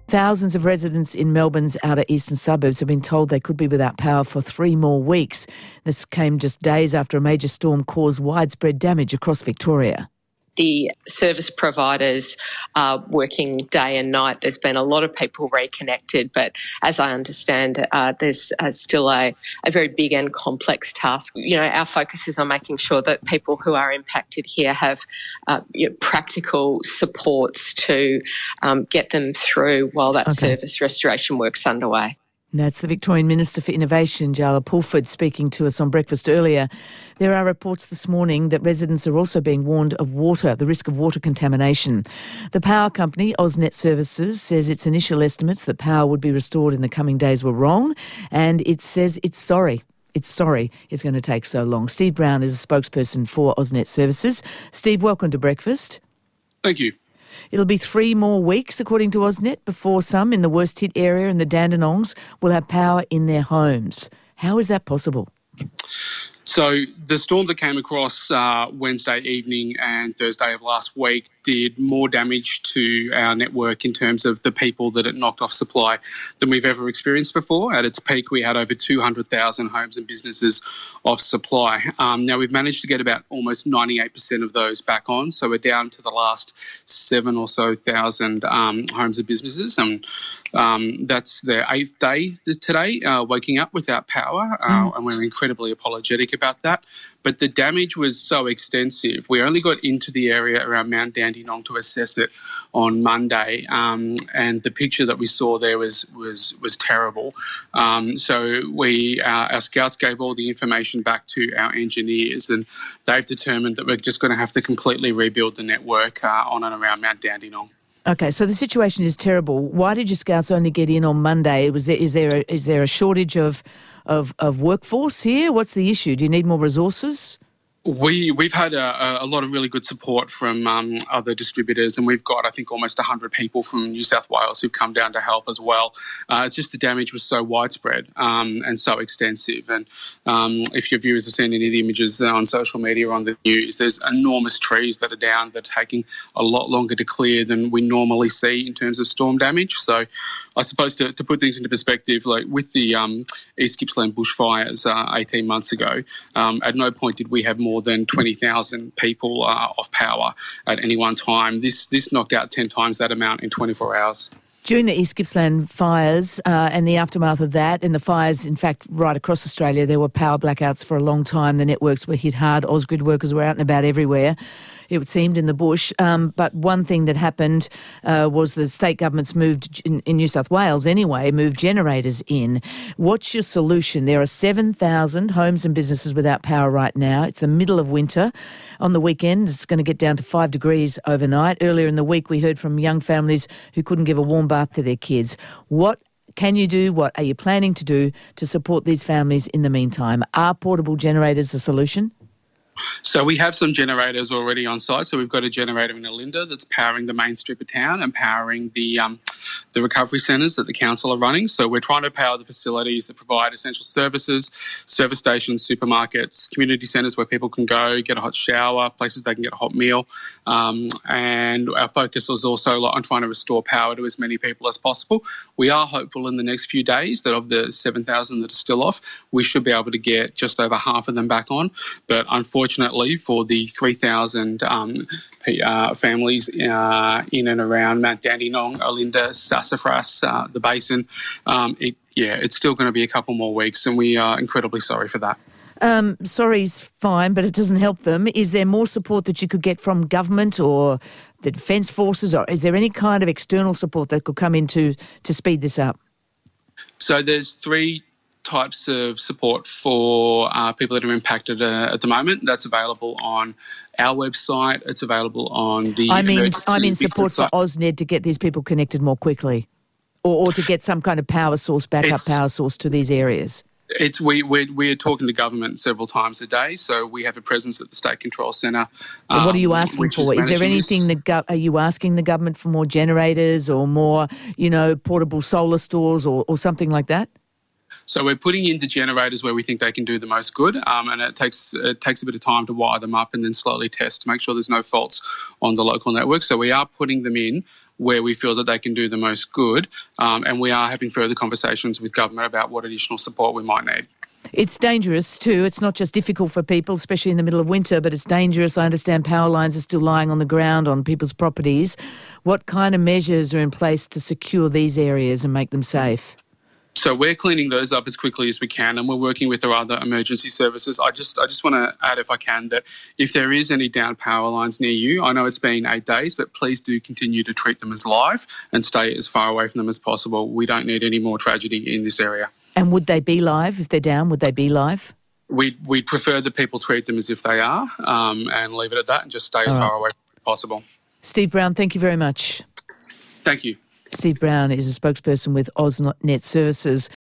Thousands of residents in Melbourne's outer eastern suburbs have been told they could be without power for 3 more weeks. This came just days after a major storm caused widespread damage across Victoria. The service providers are working day and night. There's been a lot of people reconnected, but as I understand, there's still a very big and complex task. Our focus is on making sure that people who are impacted here have practical supports to get them through while that service restoration work's underway. That's the Victorian Minister for Innovation, Jala Pulford, speaking to us on Breakfast earlier. There are reports this morning that residents are also being warned of the risk of water contamination. The power company, AusNet Services, says its initial estimates that power would be restored in the coming days were wrong, and it says it's sorry. It's sorry it's going to take so long. Steve Brown is a spokesperson for AusNet Services. Steve, welcome to Breakfast. Thank you. It'll be 3 more weeks, according to AusNet, before some in the worst hit area in the Dandenongs will have power in their homes. How is that possible? So the storm that came across Wednesday evening and Thursday of last week did more damage to our network in terms of the people that it knocked off supply than we've ever experienced before. At its peak, we had over 200,000 homes and businesses off supply. Now, we've managed to get about almost 98% of those back on, so we're down to the last 7,000 or so homes and businesses. And that's their 8th day today, waking up without power, and we're incredibly apologetic about that. But the damage was so extensive. We only got into the area around Mount Dandenong to assess it on Monday, and the picture that we saw there was terrible. So our scouts gave all the information back to our engineers, and they've determined that we're just going to have to completely rebuild the network on and around Mount Dandenong. Okay, so the situation is terrible. Why did your scouts only get in on Monday? Is there a shortage of workforce here? What's the issue? Do you need more resources? We've had a lot of really good support from other distributors, and we've got, I think, almost 100 people from New South Wales who've come down to help as well. It's just the damage was so widespread and so extensive. And if your viewers have seen any of the images on social media or on the news, there's enormous trees that are down that are taking a lot longer to clear than we normally see in terms of storm damage. So I suppose to put things into perspective, like with the East Gippsland bushfires 18 months ago, at no point did we have more than 20,000 people off power at any one time. This knocked out 10 times that amount in 24 hours. During the East Gippsland fires and the aftermath of that, and the fires, in fact, right across Australia, there were power blackouts for a long time. The networks were hit hard. Ausgrid workers were out and about everywhere, it seemed, in the bush. But one thing that happened was the state governments moved, in New South Wales anyway, moved generators in. What's your solution? There are 7,000 homes and businesses without power right now. It's the middle of winter. On the weekend, it's going to get down to 5 degrees overnight. Earlier in the week, we heard from young families who couldn't give a warm bath to their kids. What can you do? What are you planning to do to support these families in the meantime? Are portable generators a solution? So we have some generators already on site. So we've got a generator in Olinda that's powering the main strip of town and powering the recovery centres that the council are running. So we're trying to power the facilities that provide essential services, service stations, supermarkets, community centres where people can go, get a hot shower, places they can get a hot meal. And our focus was also on trying to restore power to as many people as possible. We are hopeful in the next few days that of the 7,000 that are still off, we should be able to get just over half of them back on. But unfortunately, for the 3,000 families in and around Mount Dandenong, Olinda, Sassafras, the Basin, it's still going to be a couple more weeks, and we are incredibly sorry for that. Sorry's fine, but it doesn't help them. Is there more support that you could get from government or the Defence Forces, or is there any kind of external support that could come in to speed this up? So there's 3 types of support for people that are impacted at the moment. That's available on our website. It's available on the I mean support for AusNet to get these people connected more quickly, or to get some kind of power source, backup power source to these areas. We're talking to government several times a day, so we have a presence at the State Control Centre. What are you asking for? Is there anything are you asking the government for more generators or more, portable solar stores or something like that? So we're putting in the generators where we think they can do the most good, and it takes a bit of time to wire them up and then slowly test to make sure there's no faults on the local network. So we are putting them in where we feel that they can do the most good, and we are having further conversations with government about what additional support we might need. It's dangerous too. It's not just difficult for people, especially in the middle of winter, but it's dangerous. I understand power lines are still lying on the ground on people's properties. What kind of measures are in place to secure these areas and make them safe? So we're cleaning those up as quickly as we can, and we're working with our other emergency services. I just want to add, if I can, that if there is any down power lines near you, I know it's been 8 days, but please do continue to treat them as live and stay as far away from them as possible. We don't need any more tragedy in this area. And would they be live if they're down? Would they be live? We'd prefer that people treat them as if they are, and leave it at that and just stay as far away as possible. Steve Brown, thank you very much. Thank you. Steve Brown is a spokesperson with AusNet Services.